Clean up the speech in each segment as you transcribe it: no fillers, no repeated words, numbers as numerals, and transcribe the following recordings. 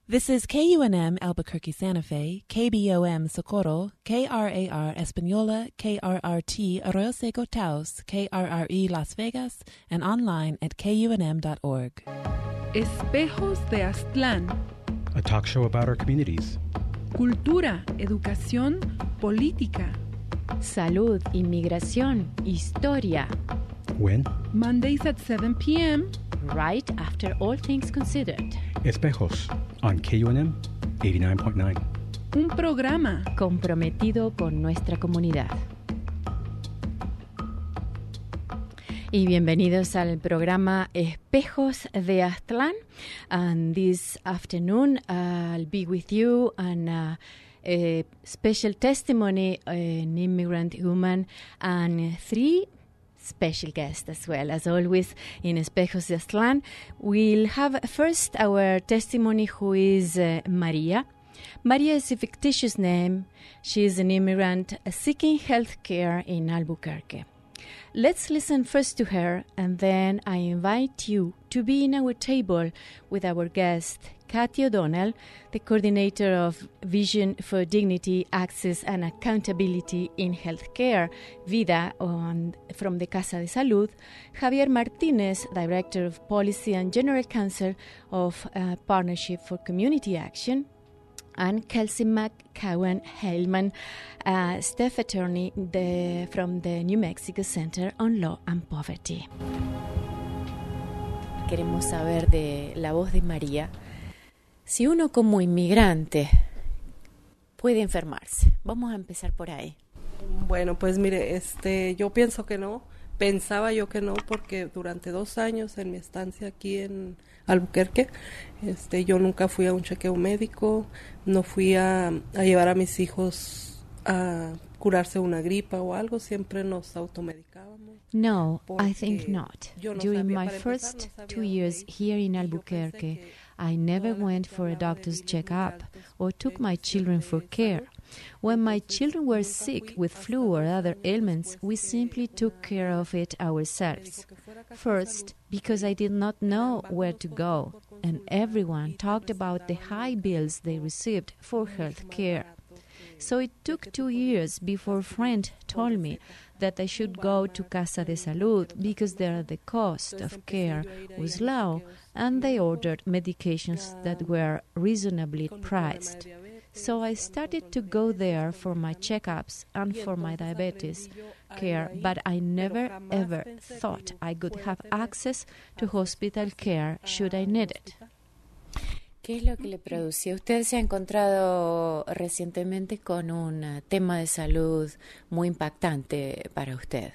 This is KUNM Albuquerque Santa Fe, KBOM Socorro, KRAR Española, KRRT Arroyo Seco Taos, KRRE Las Vegas, and online at kunm.org. Espejos de Aztlán. A talk show about our communities. Cultura, educación, política. Salud, inmigración, historia. When? Mondays at 7 p.m. Right after All Things Considered. Espejos on KUNM 89.9. Un programa comprometido con nuestra comunidad. Y bienvenidos al programa Espejos de Aztlán. And this afternoon I'll be with you on a special testimony, an immigrant woman, and three special guests as well. As always in Espejos de Aztlán, we'll have first our testimony, who is Maria. Maria is a fictitious name. She is an immigrant seeking health care in Albuquerque. Let's listen first to her, and then I invite you to be in our table with our guest, Kathy O'Donnell, the coordinator of Vision for Dignity, Access and Accountability in Healthcare, VIDA, from the Casa de Salud, Javier Martinez, Director of Policy and General Counsel of Partnership for Community Action, and Kelsey McCowan-Haleman, staff attorney from the New Mexico Center on Law and Poverty. Queremos saber de la voz de María. Si uno como inmigrante puede enfermarse, vamos a empezar por ahí. Bueno, pues mire, yo pienso que no, pensaba yo que no, porque durante 2 años en mi estancia aquí en Albuquerque, yo nunca fui a un chequeo médico, no fui a llevar a mis hijos a curarse una gripa o algo, siempre nos automedicábamos. No, I think not. During my first 2 years here in Albuquerque, I never went for a doctor's checkup or took my children for care. When my children were sick with flu or other ailments, we simply took care of it ourselves. First, because I did not know where to go, and everyone talked about the high bills they received for health care. So it took 2 years before a friend told me that I should go to Casa de Salud because there the cost of care was low and they ordered medications that were reasonably priced. So I started to go there for my checkups and for my diabetes care, but I never ever thought I could have access to hospital care should I need it. ¿Qué es lo que le producía? Usted se ha encontrado recientemente con un tema de salud muy impactante para usted.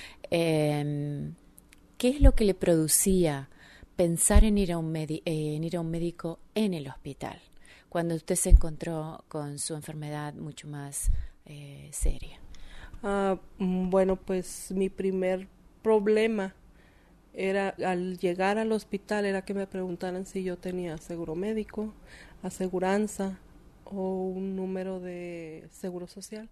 ¿Qué es lo que le producía pensar en ir a un médico en el hospital cuando usted se encontró con su enfermedad mucho más seria? Bueno, pues mi primer problema era al llegar al hospital, era que me preguntaran si yo tenía seguro médico, aseguranza o un número de seguro social.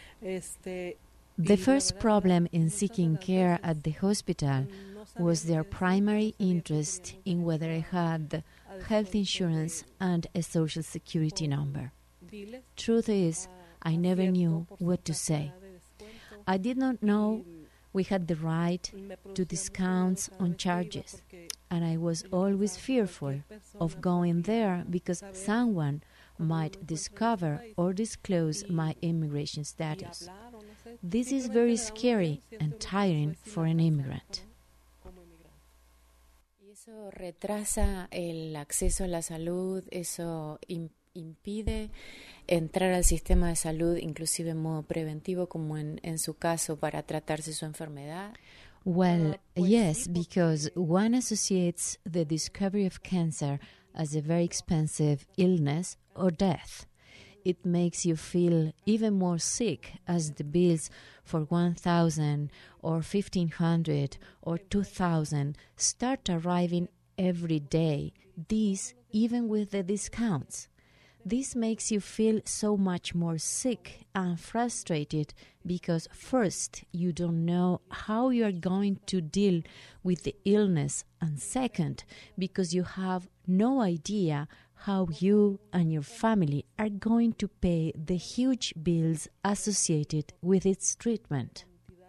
The first problem in seeking care at the hospital was their primary interest in whether I had health insurance and a social security number. Truth is, I never knew what to say. I did not know we had the right to discounts on charges, and I was always fearful of going there because someone might discover or disclose my immigration status. This is very scary and tiring for an immigrant. ¿Y eso retrasa el acceso a la salud? ¿Eso impide entrar al sistema de salud, inclusive en modo preventivo, como en su caso, para tratarse su enfermedad? Well, yes, because one associates the discovery of cancer as a very expensive illness or death. It makes you feel even more sick as the bills for $1,000 or $1,500 or $2,000 start arriving every day, these even with the discounts. This makes you feel so much more sick and frustrated because first, you don't know how you are going to deal with the illness, and second, because you have no idea how you and your family are going to pay the huge bills associated with its treatment.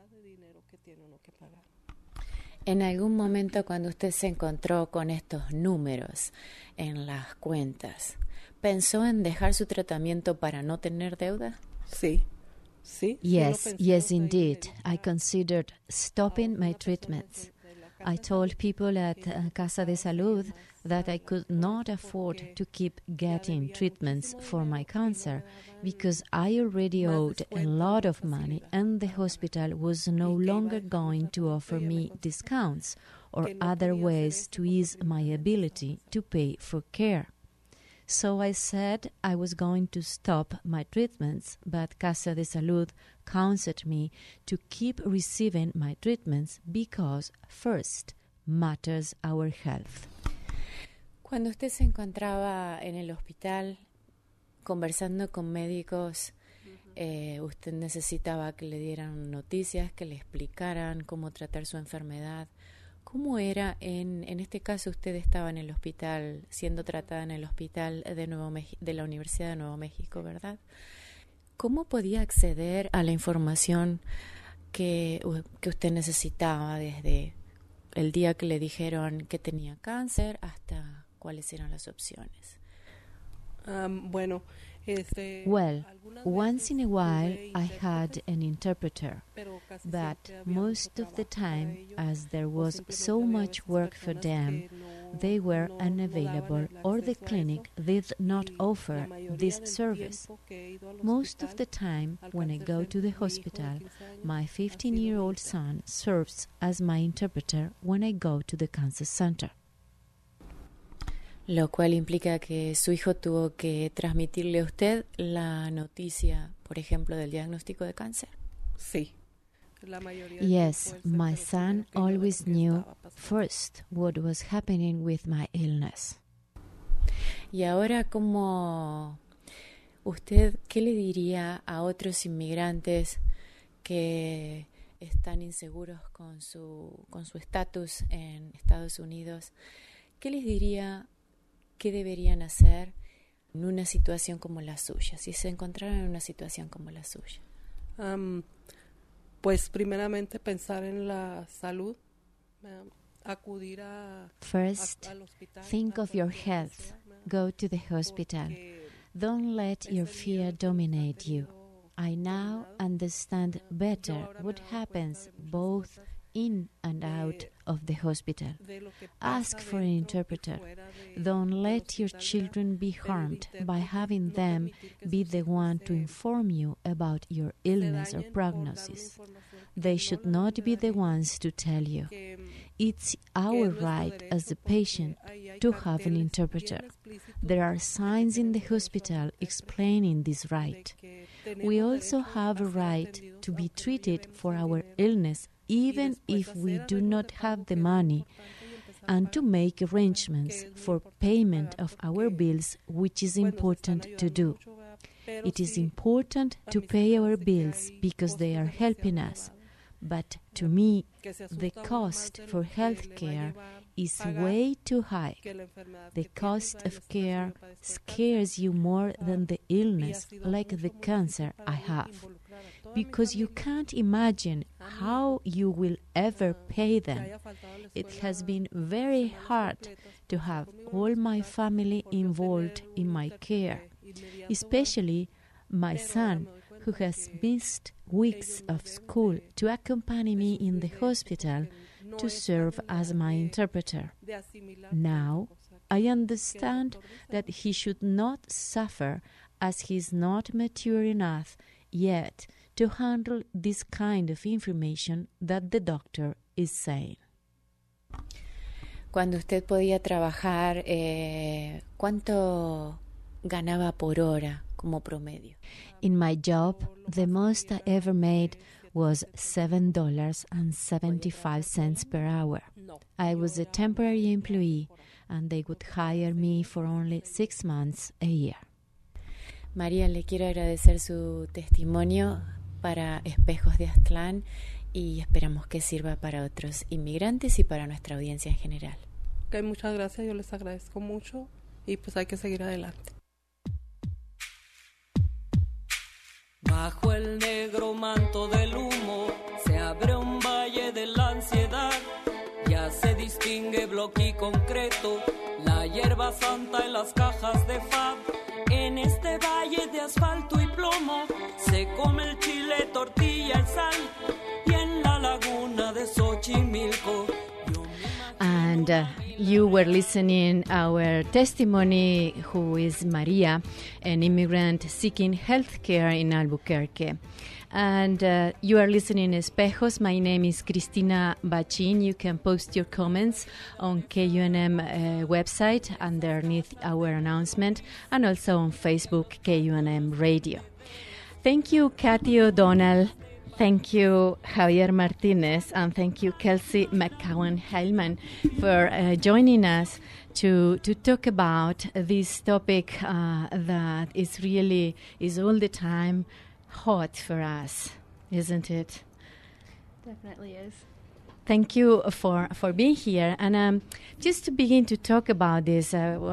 En algún momento cuando usted se encontró con estos números en las cuentas, ¿pensó en dejar su tratamiento para no tener deuda? Sí. Yes, indeed. I considered stopping my treatments. I told people at Casa de Salud that I could not afford to keep getting treatments for my cancer because I already owed a lot of money and the hospital was no longer going to offer me discounts or other ways to ease my ability to pay for care. So I said I was going to stop my treatments, but Casa de Salud counseled me to keep receiving my treatments because first matters our health. Cuando usted se encontraba en el hospital conversando con médicos, usted necesitaba que le dieran noticias, que le explicaran cómo tratar su enfermedad. ¿Cómo era en este caso? Usted estaba en el hospital, siendo tratada en el hospital de la Universidad de Nuevo México, ¿verdad? ¿Cómo podía acceder a la información que usted necesitaba desde el día que le dijeron que tenía cáncer hasta cuáles eran las opciones? Well, once in a while I had an interpreter, but most of the time, as there was so much work for them, they were unavailable or the clinic did not offer this service. Most of the time, when I go to the hospital, my 15-year-old son serves as my interpreter when I go to the cancer center. Lo cual implica que su hijo tuvo que transmitirle a usted la noticia, por ejemplo, del diagnóstico de cáncer. Sí. Yes, my son always knew first what was happening with my illness. Y ahora, ¿cómo usted qué le diría a otros inmigrantes que están inseguros con su estatus en Estados Unidos? ¿Qué les diría? ¿Qué deberían hacer en una situación como la suya, si se encontraran en una situación como la suya? Pues primeramente pensar en la salud, acudir al hospital. Think of your health. Go to the hospital. Don't let your fear dominate you. I now understand better what happens both in and out of the hospital. Ask for an interpreter. Don't let your children be harmed by having them be the one to inform you about your illness or prognosis. They should not be the ones to tell you. It's our right as a patient to have an interpreter. There are signs in the hospital explaining this right. We also have a right to be treated for our illness even if we do not have the money, and to make arrangements for payment of our bills, which is important to do. It is important to pay our bills because they are helping us, but to me, the cost for health care is way too high. The cost of care scares you more than the illness, like the cancer I have, because you can't imagine how you will ever pay them. It has been very hard to have all my family involved in my care, especially my son, who has missed weeks of school to accompany me in the hospital to serve as my interpreter. Now, I understand that he should not suffer as he is not mature enough yet to handle this kind of information that the doctor is saying. Cuando usted podía trabajar, ¿cuánto ganaba por hora como promedio? In my job, the most I ever made was $7.75 per hour. I was a temporary employee, and they would hire me for only 6 months a year. María, le quiero agradecer su testimonio para Espejos de Aztlán y esperamos que sirva para otros inmigrantes y para nuestra audiencia en general. Okay, muchas gracias, yo les agradezco mucho y pues hay que seguir adelante. Bajo el negro manto del humo se abre un valle de la ansiedad. Ya se distingue bloque y concreto, la hierba santa en las cajas de fab. En este valle de asfalto y plomo se come el chile, tortilla y sal. Y en la laguna de Xochimilco. And you were listening our testimony, who is Maria, an immigrant seeking health care in Albuquerque. And you are listening Espejos. My name is Cristina Bachin. You can post your comments on KUNM website underneath our announcement, and also on Facebook, KUNM Radio. Thank you, Kathy O'Donnell. Thank you, Javier Martinez, and thank you, Kelsey McCowan-Heilman, for joining us to talk about this topic that is all the time hot for us, isn't it? Definitely is. Thank you for being here. And just to begin to talk about this,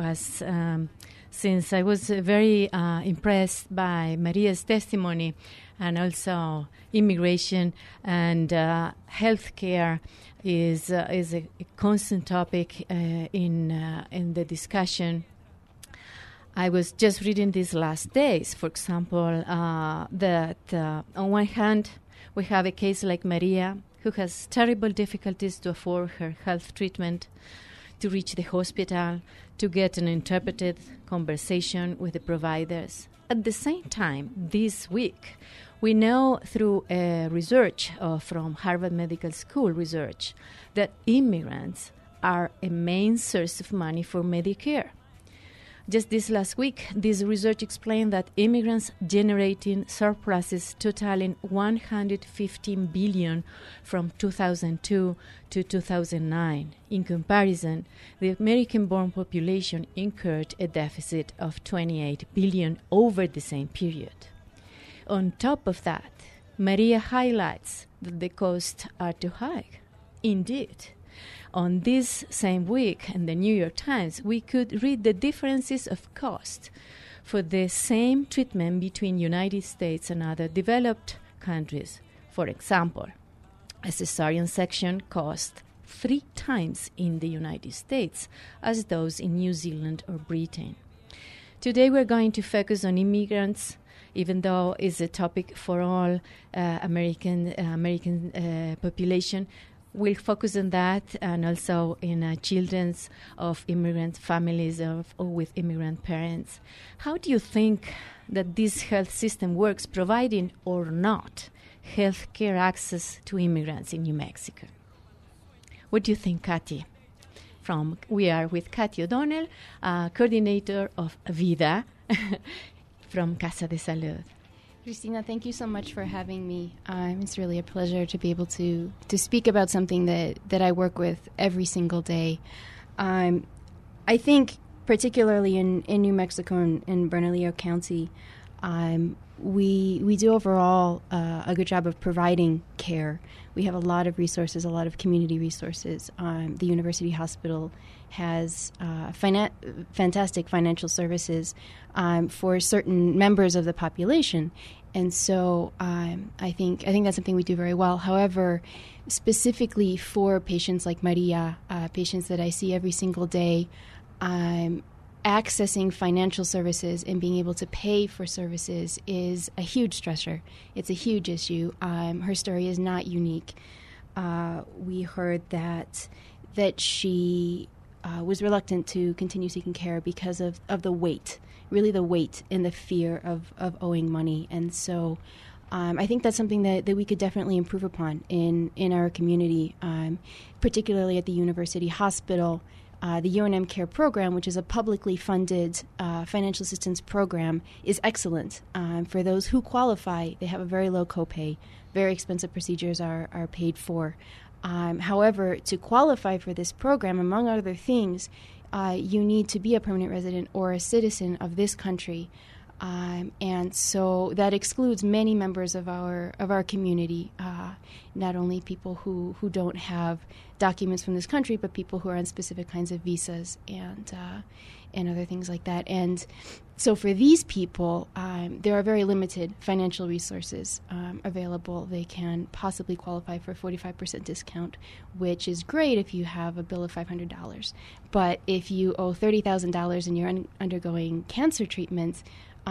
since I was very impressed by Maria's testimony, and also immigration and healthcare is a constant topic in the discussion. I was just reading these last days, for example, that on one hand we have a case like Maria, who has terrible difficulties to afford her health treatment, to reach the hospital, to get an interpreted conversation with the providers. At the same time, this week, we know through research from Harvard Medical School research that immigrants are a main source of money for Medicare. Just this last week, this research explained that immigrants generating surpluses totaling $115 billion from 2002 to 2009. In comparison, the American-born population incurred a deficit of $28 billion over the same period. On top of that, Maria highlights that the costs are too high. Indeed, on this same week in the New York Times, we could read the differences of cost for the same treatment between United States and other developed countries. For example, a cesarean section cost 3 times in the United States as those in New Zealand or Britain. Today we're going to focus on immigrants, even though it's a topic for all American population. We'll focus on that, and also in children of immigrant families or with immigrant parents. How do you think that this health system works, providing or not health care access to immigrants in New Mexico? What do you think, Kathy? We are with Kathy O'Donnell, coordinator of VIDA from Casa de Salud. Cristina, thank you so much for having me. It's really a pleasure to be able to speak about something that I work with every single day. I think particularly in New Mexico and in Bernalillo County, we do overall a good job of providing care. We have a lot of resources, a lot of community resources. The University Hospital has fantastic financial services for certain members of the population, and so I think that's something we do very well. However, specifically for patients like Maria, patients that I see every single day, accessing financial services and being able to pay for services is a huge stressor. It's a huge issue. Her story is not unique. We heard that she was reluctant to continue seeking care because of the weight, really the weight and the fear of owing money. And so I think that's something that we could definitely improve upon in our community, particularly at the University Hospital. The UNM Care Program, which is a publicly funded financial assistance program, is excellent. For those who qualify, they have a very low copay. Very expensive procedures are paid for. However, to qualify for this program, among other things, you need to be a permanent resident or a citizen of this country. And so that excludes many members of our community, not only people who don't have documents from this country, but people who are on specific kinds of visas. and other things like that. And so for these people, there are very limited financial resources available. They can possibly qualify for a 45% discount, which is great if you have a bill of $500. But if you owe $30,000 and you're undergoing cancer treatments,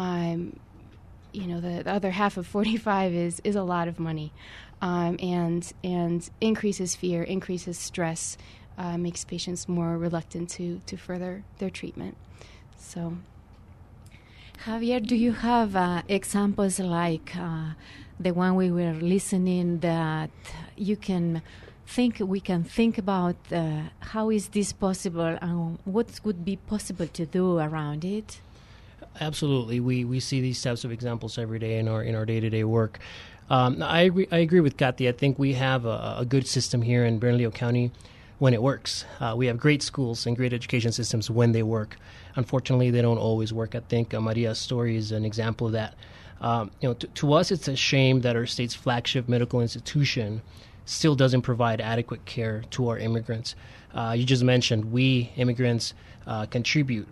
the other half of 45 is a lot of money, and increases fear, increases stress, makes patients more reluctant to further their treatment. So, Javier, do you have examples like the one we were listening that we can think about how is this possible and what would be possible to do around it? Absolutely. We see these types of examples every day in our day-to-day work. I agree with Kathy. I think we have a good system here in Bernalillo County when it works. We have great schools and great education systems when they work. Unfortunately, they don't always work. I think Maria's story is an example of that. To us, it's a shame that our state's flagship medical institution still doesn't provide adequate care to our immigrants. You just mentioned we immigrants contribute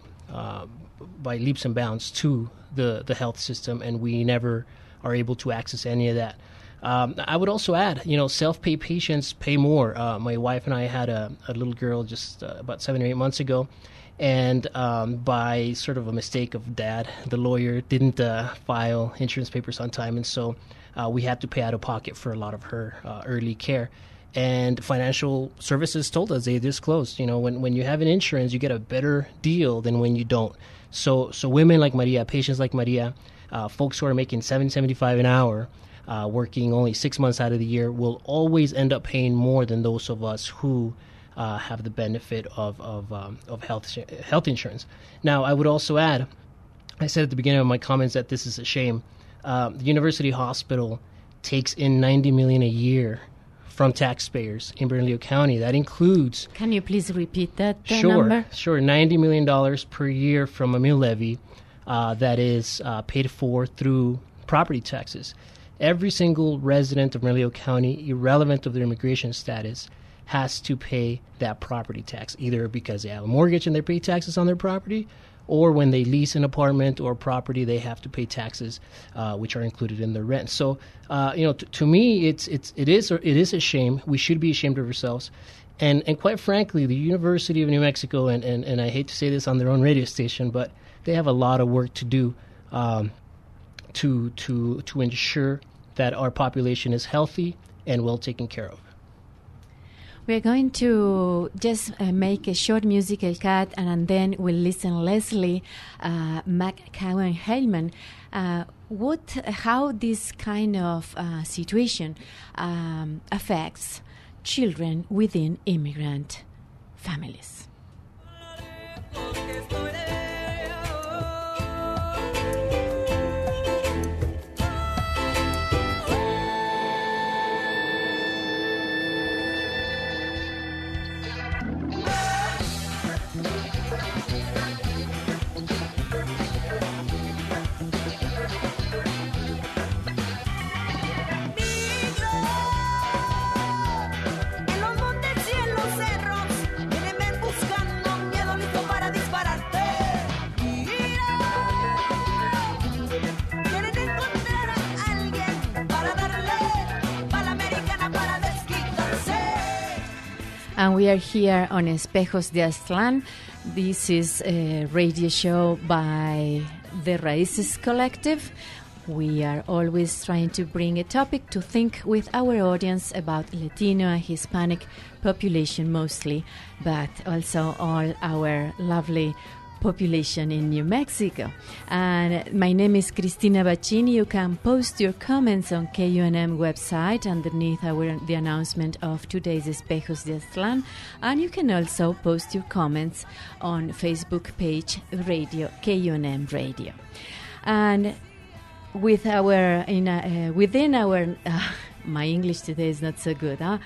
by leaps and bounds to the health system, and we never are able to access any of that. I would also add, self-pay patients pay more. My wife and I had a little girl just about 7 or 8 months ago, and by sort of a mistake of Dad, the lawyer, didn't file insurance papers on time, and so we had to pay out of pocket for a lot of her early care. And financial services told us, they disclosed, when you have an insurance, you get a better deal than when you don't. So women like Maria, patients like Maria, folks who are making $7.75 an hour, working only 6 months out of the year, will always end up paying more than those of us who have the benefit of health insurance. Now, I would also add, I said at the beginning of my comments that this is a shame. The University Hospital takes in $90 million a year from taxpayers in Bernalillo County. That includes... Can you please repeat that number? Sure. $90 million per year from a mill levy that is paid for through property taxes. Every single resident of Bernalillo County, irrelevant of their immigration status, has to pay that property tax, either because they have a mortgage and they pay taxes on their property, or when they lease an apartment or property, they have to pay taxes, which are included in the rent. So, to me, it is a shame. We should be ashamed of ourselves. And quite frankly, the University of New Mexico, and I hate to say this on their own radio station, but they have a lot of work to do to ensure that our population is healthy and well taken care of. We're going to just make a short musical cut, and then we'll listen Leslie McCowan-Hellman. How this kind of situation affects children within immigrant families. And we are here on Espejos de Aztlán. This is a radio show by the Raíces Collective. We are always trying to bring a topic to think with our audience about Latino and Hispanic population mostly, but also all our lovely population in New Mexico. And my name is Cristina Baccini. You can post your comments on KUNM website underneath the announcement of today's Espejos de Aztlán, and you can also post your comments on Facebook page Radio KUNM Radio. And with our within our my English today is not so good, huh?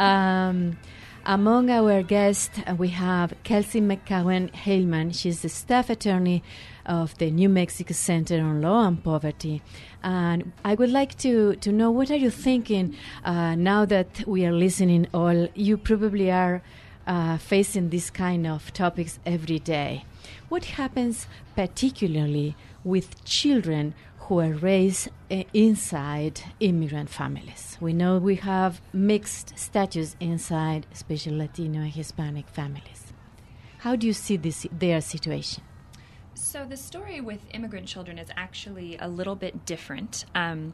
Among our guests, we have Kelsey McCowan-Hellman. She's the staff attorney of the New Mexico Center on Law and Poverty. And I would like to know, what are you thinking now that we are listening all? You probably are facing this kind of topics every day. What happens particularly with children who are raised inside immigrant families? We know we have mixed status inside, especially Latino and Hispanic families. How do you see their situation? So the story with immigrant children is actually a little bit different.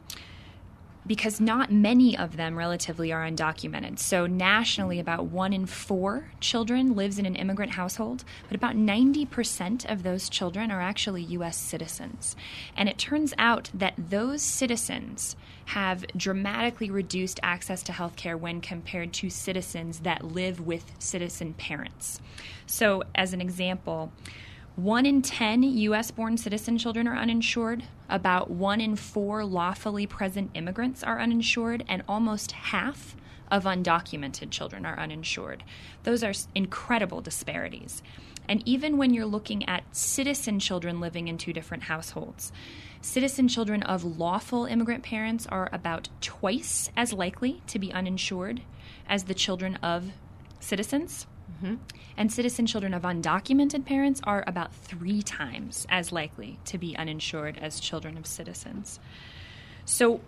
Because not many of them relatively are undocumented. So nationally, about 1 in 4 children lives in an immigrant household, but about 90% of those children are actually U.S. citizens. And it turns out that those citizens have dramatically reduced access to health care when compared to citizens that live with citizen parents. So as an example, 1 in 10 U.S.-born citizen children are uninsured. About 1 in 4 lawfully present immigrants are uninsured, and almost half of undocumented children are uninsured. Those are incredible disparities. And even when you're looking at citizen children living in 2 different households, citizen children of lawful immigrant parents are about twice as likely to be uninsured as the children of citizens. Mm-hmm. And citizen children of undocumented parents are about 3 times as likely to be uninsured as children of citizens. So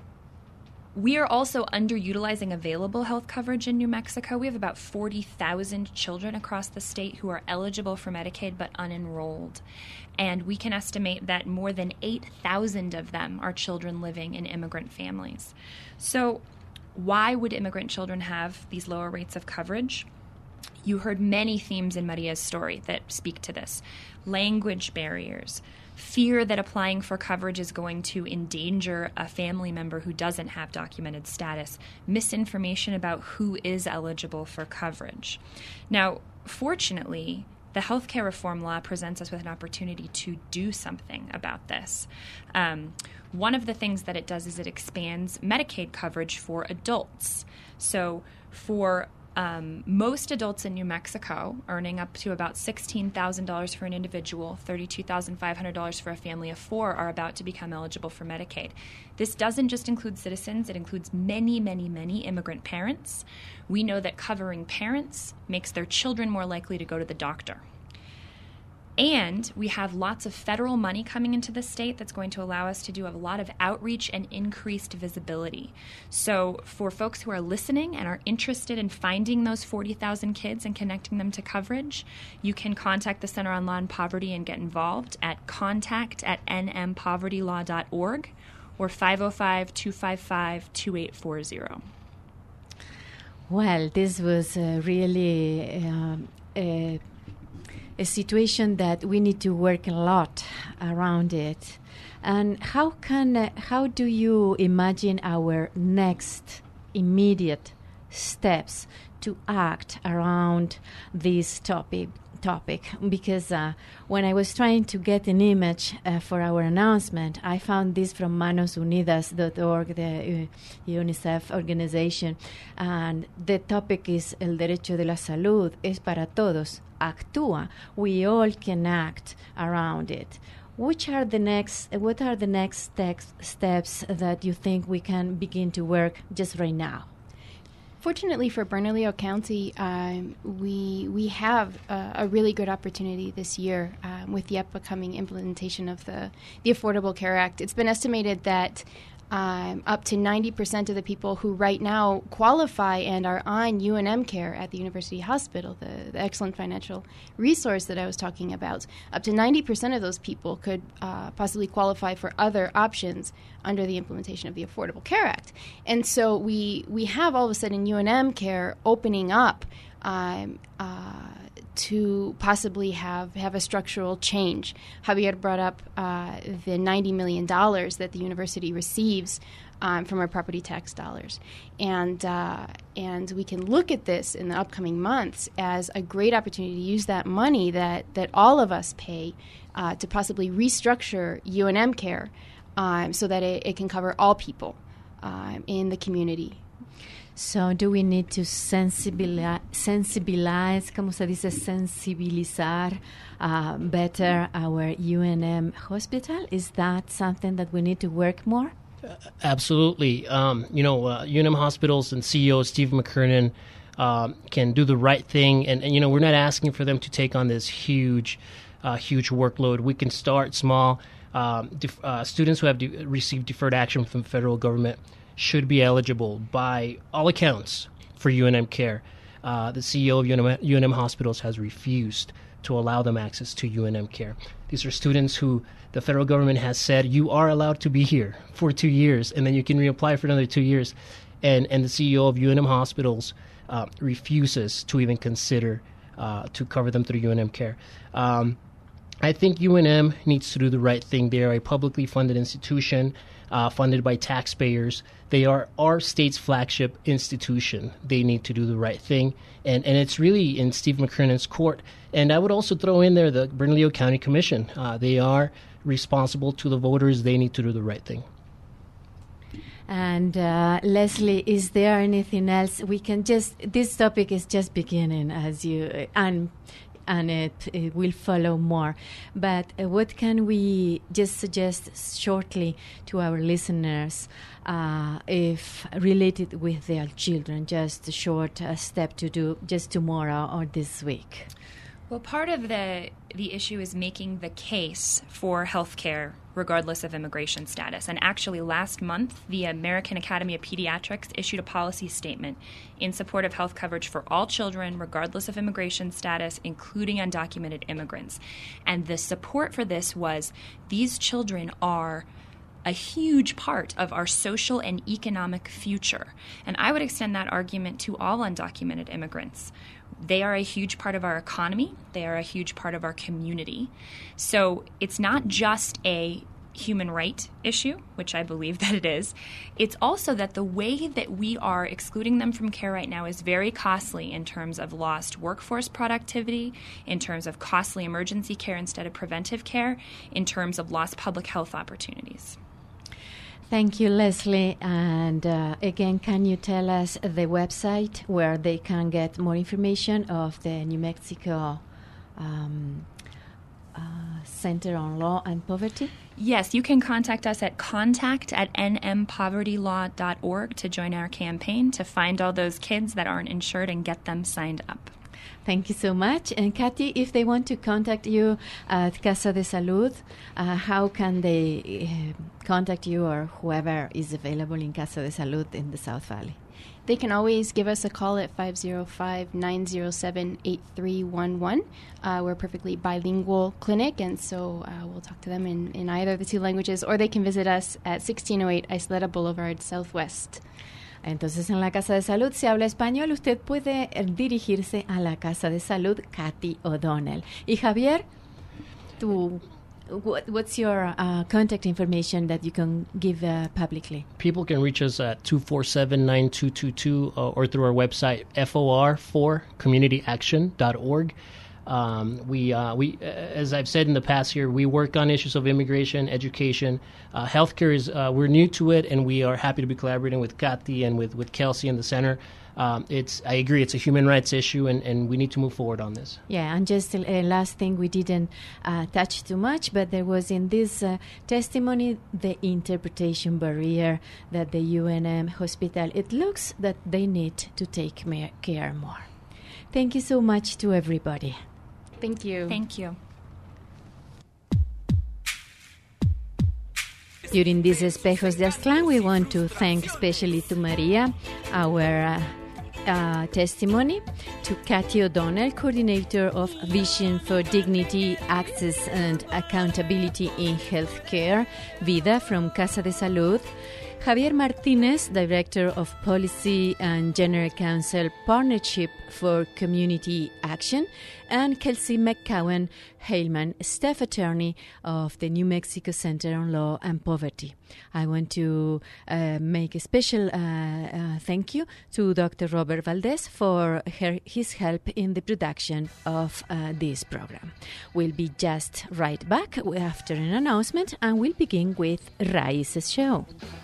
we are also underutilizing available health coverage in New Mexico. We have about 40,000 children across the state who are eligible for Medicaid but unenrolled. And we can estimate that more than 8,000 of them are children living in immigrant families. So why would immigrant children have these lower rates of coverage? You heard many themes in Maria's story that speak to this. Language barriers, fear that applying for coverage is going to endanger a family member who doesn't have documented status, misinformation about who is eligible for coverage. Now, fortunately, the healthcare reform law presents us with an opportunity to do something about this. One of the things that it does is it expands Medicaid coverage for adults. So for most adults in New Mexico earning up to about $16,000 for an individual, $32,500 for a family of 4 are about to become eligible for Medicaid. This doesn't just include citizens, it includes many, many, many immigrant parents. We know that covering parents makes their children more likely to go to the doctor. And we have lots of federal money coming into the state that's going to allow us to do a lot of outreach and increased visibility. So for folks who are listening and are interested in finding those 40,000 kids and connecting them to coverage, you can contact the Center on Law and Poverty and get involved at contact@nmpovertylaw.org or 505-255-2840. Well, this was really a situation that we need to work a lot around it. And how do you imagine our next immediate steps to act around this topic? Because when I was trying to get an image for our announcement, I found this from manosunidas.org, the UNICEF organization, and the topic is El derecho de la salud es para todos. Actúa. We all can act around it. What are the next steps that you think we can begin to work just right now? Fortunately for Bernalillo County, we have a really good opportunity this year with the upcoming implementation of the Affordable Care Act. It's been estimated that up to 90% of the people who right now qualify and are on UNM care at the University Hospital, the excellent financial resource that I was talking about, up to 90% of those people could possibly qualify for other options under the implementation of the Affordable Care Act. And so we have all of a sudden UNM care opening up to possibly have a structural change. Javier brought up the $90 million that the university receives from our property tax dollars. And we can look at this in the upcoming months as a great opportunity to use that money that all of us pay to possibly restructure UNM care so that it can cover all people in the community. So do we need to sensibilize, ¿cómo se dice? Sensibilizar better our UNM hospital? Is that something that we need to work more? Absolutely. UNM hospitals and CEO Steve McKernan can do the right thing. And we're not asking for them to take on this huge huge workload. We can start small. Students who have received deferred action from the federal government should be eligible by all accounts for UNM care. The CEO of UNM Hospitals has refused to allow them access to UNM care. These are students who the federal government has said you are allowed to be here for 2 years, and then you can reapply for another 2 years. And the CEO of UNM Hospitals refuses to even consider to cover them through UNM care. I think UNM needs to do the right thing. They are a publicly funded institution funded by taxpayers. They are our state's flagship institution. They need to do the right thing. And it's really in Steve McKernan's court. And I would also throw in there the Bernalillo County Commission. They are responsible to the voters. They need to do the right thing. And Leslie, is there anything else we can this topic is just beginning as you, and it will follow more. But what can we just suggest shortly to our listeners if related with their children, just a short step to do just tomorrow or this week? Well, part of the issue is making the case for health care regardless of immigration status. And actually last month, the American Academy of Pediatrics issued a policy statement in support of health coverage for all children regardless of immigration status, including undocumented immigrants. And the support for this was these children are a huge part of our social and economic future. And I would extend that argument to all undocumented immigrants. They are a huge part of our economy. They are a huge part of our community. So it's not just a human right issue, which I believe that it is. It's also that the way that we are excluding them from care right now is very costly in terms of lost workforce productivity, in terms of costly emergency care instead of preventive care, in terms of lost public health opportunities. Thank you, Leslie. And again, can you tell us the website where they can get more information of the New Mexico Center on Law and Poverty? Yes, you can contact us at contact@nmpovertylaw.org to join our campaign to find all those kids that aren't insured and get them signed up. Thank you so much. And Kathy, if they want to contact you at Casa de Salud, how can they contact you or whoever is available in Casa de Salud in the South Valley? They can always give us a call at 505-907-8311. We're a perfectly bilingual clinic, and so we'll talk to them in either of the two languages, or they can visit us at 1608 Isleta Boulevard, Southwest. Entonces, en la Casa de Salud se habla español. Usted puede dirigirse a la Casa de Salud Kathy O'Donnell. Y Javier, what's your contact information that you can give publicly? People can reach us at 247-9222 or through our website, for4communityaction.org. We, as I've said in the past here, we work on issues of immigration, education. Healthcare is, we're new to it, and we are happy to be collaborating with Kathy and with Kelsey in the center. I agree, it's a human rights issue, and we need to move forward on this. Yeah, and just a last thing, we didn't touch too much, but there was in this testimony the interpretation barrier that the UNM hospital, it looks that they need to take care more. Thank you so much to everybody. Thank you. Thank you. During these Espejos de Aztlán, we want to thank especially to Maria, our testimony, to Kathy O'Donnell, coordinator of Vision for Dignity, Access and Accountability in Healthcare, VIDA from Casa de Salud, Javier Martinez, Director of Policy and General Counsel Partnership for Community Action, and Kelsey McCowan Haleman, Staff Attorney of the New Mexico Center on Law and Poverty. I want to make a special thank you to Dr. Robert Valdez for his help in the production of this program. We'll be just right back after an announcement, and we'll begin with Raíces Show.